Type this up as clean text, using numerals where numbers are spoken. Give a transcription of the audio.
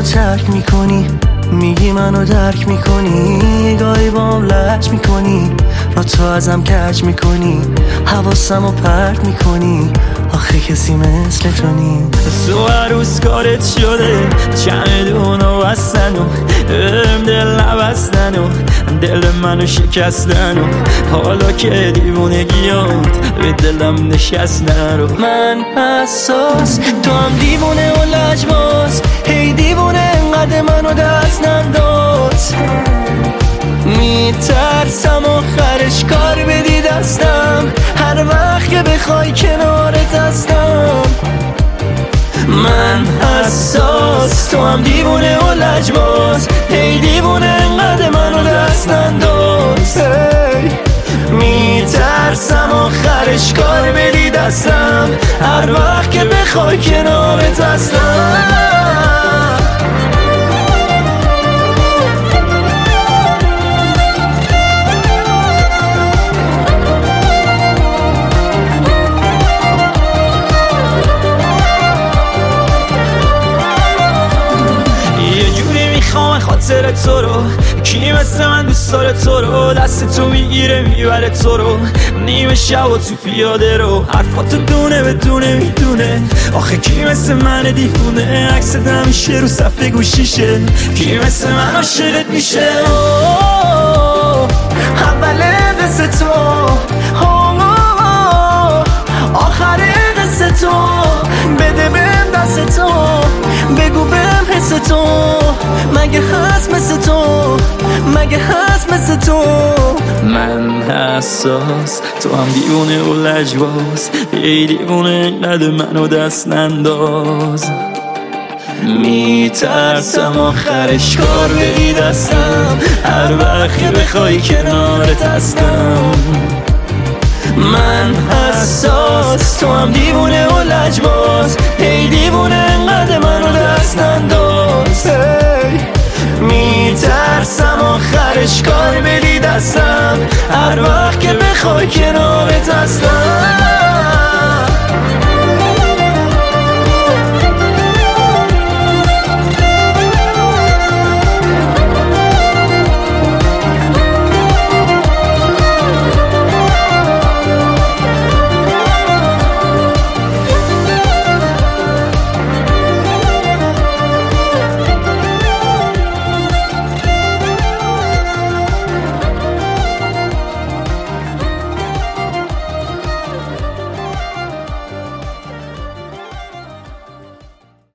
ترک میکنی، میگی منو درک میکنی، گاهی بام لج میکنی، را تو ازم کج میکنی، حواسمو پرت میکنی، آخه کسی مثل تو نی. تو عروس کارت شده چمدون و بستن و دل نبستن و دل منو شکستن و حالا که دیوونگیات به دلم نشستن رو. من حساس تو هم دیوونه و لجباز، هی دیوونه انقدر منو دست ننداز. میترسم آخرش کار بدی دستم، هر وقت که بخوای کنارت هستم. من حساس تو هم دیوونه و لجباز، هی دیوونه انقدر منو دست انداز. میترسم آخرش کار بدی دستم، هر وقت که بخوای کنارت هستم. خاطر تو رو کی مثل من دوست داره تو رو، دست تو میگیره میبره تو رو نیمه شب و تو پیاده رو، حرفاتو دونه به دونه میدونه. آخه کی مثل من دیوونه، عکست همیشه رو صفحه گوشیشه، کی مثل من عاشقت میشه. اول قصه تو، آخر قصه تو، بده بهم دست تو، بگو بهم حس تو، مگه هست مثل تو، مگه هست مثل تو. من حساس تو هم دیوونه و لجباز، ای دیوونه نده منو دست ننداز. میترسم آخرش کار بدی دستم، هر وقت که بخوای کنارت هستم. من حساس تو هم دیوونه و لجباز، ای دیوونه انقدر منو دست انداز. میترسم آخرش کار بدی دستم، هر وقت که بخوای